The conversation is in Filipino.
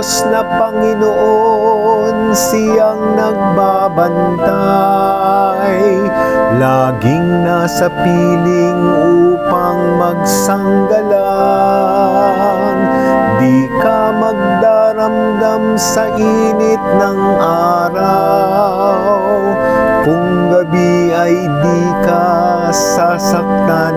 Diyos na Panginoon, siyang nagbabantay. Laging nasa piling upang magsanggalang. Di ka magdaramdam sa init ng araw. Kung gabi ay di ka sasaktan